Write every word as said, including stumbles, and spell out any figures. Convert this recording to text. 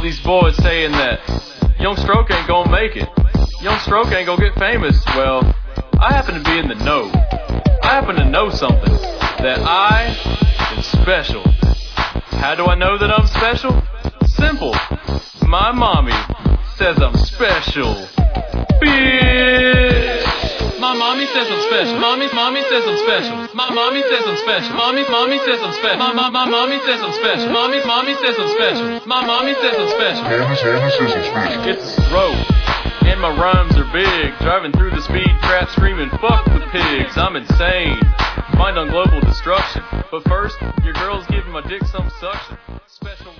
these boys saying that Young Stroke ain't gonna make it. Young Stroke ain't gonna get famous. Well, I happen to be in the know. I happen to know something. That I am special. How do I know that I'm special? Simple. My mommy says I'm special. Bitch! My mommy says I'm special. Mommy, mommy says I'm special. My mommy says I'm special. Mommy, mommy says I'm special. My, my, my mommy says I'm special. Mommy, mommy says I'm special. My mommy says I'm special. Mommy, mommy says I'm special. It's rope, and my rhymes are big. Driving through the speed trap, screaming, fuck the pigs. I'm insane. Mind on global destruction. But first, your girl's giving my dick some suction. Special.